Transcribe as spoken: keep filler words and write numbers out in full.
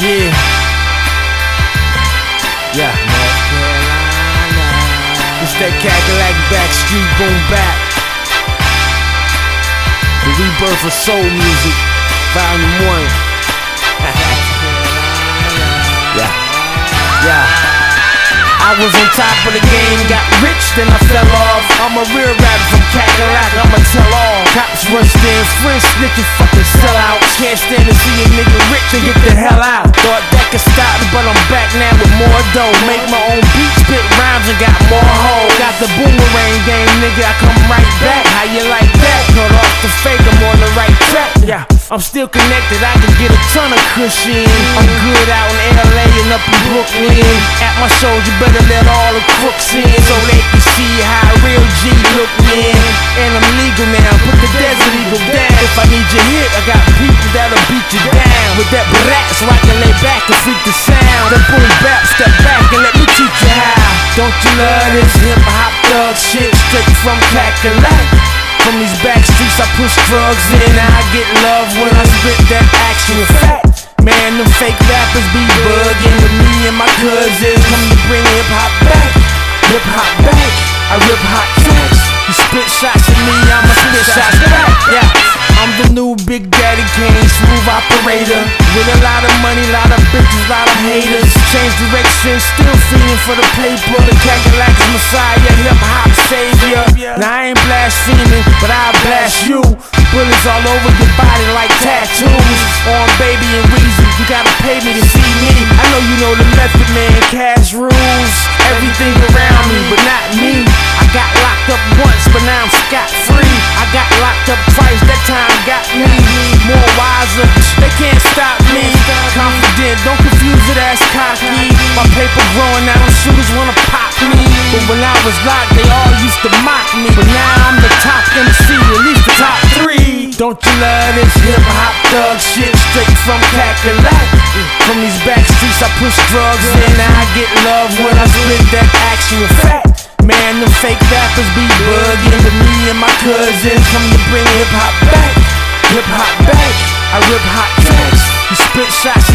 Yeah. Yeah. North Carolina. It's that Cadillac Backstreet Boom Back. The rebirth of soul music, volume one. Yeah. Yeah. I was on top of the game, got rich, then I fell off. I'm a real rapper from Cadillac, I'ma tell all. Cops run stand friends, snitching, fucking sellouts. Can't stand to see a nigga rich and get the hell out. Thought that could stop me, but I'm back now with more dough. Make my own beats, spit rhymes, and got more hoes. Got the boomerang game, nigga, I come right back. How you like that? Cut off the fake, I'm on the right track. Yeah, I'm still connected, I can get a ton of cushion. I'm good out in L A and up in Brooklyn. At my shows, you better let all the crooks in, so they can see how a real G look, man. And I'm legal now, put the Desert Eagle down. If I need your hit, I got people that'll beat you down. With that brat, so I can lay back and freak the sound. Then boom bap, step back and let me teach you how. Don't you love this hip-hop thug shit, straight from Cadillac? From these back streets I push drugs in, I get love when I spit that actual fact. Man, them fake rappers be bugging with me and my cousins. Come to bring hip-hop back, hip-hop back. I rip hot tracks. You spit shots at me, I'ma spit shots back. Yeah, I'm the new Big Daddy Kane, smooth operator. With a lot of money, lot of bitches, lot of haters. Change direction, still feeding for the paper. The Cadillac's Messiah, hip-hop savior. Now I ain't blaspheming, but I'll blast you. Bullets all over your body like tattoos. On Baby and Weezy, you gotta pay me to see me. I know you know the method, man, cash rules everything around me, but not me. I got locked up once, but now I'm scot-free. I got locked up twice, that time got me. More wiser, they can't stop me. Confident, don't confuse it as cocky. My paper growing out, them shooters wanna pop me. But when I was locked, they all used to mock me. But now I'm the top M C, at least the top three. Don't you love this hip-hop thug shit, straight from Cadillac? From these back streets I push drugs in, now I get love when I spit that actual fact. Man, them fake rappers be bugging with me and my cousins. Come to bring hip-hop back, hip-hop back. I rip hot tracks, you spit shots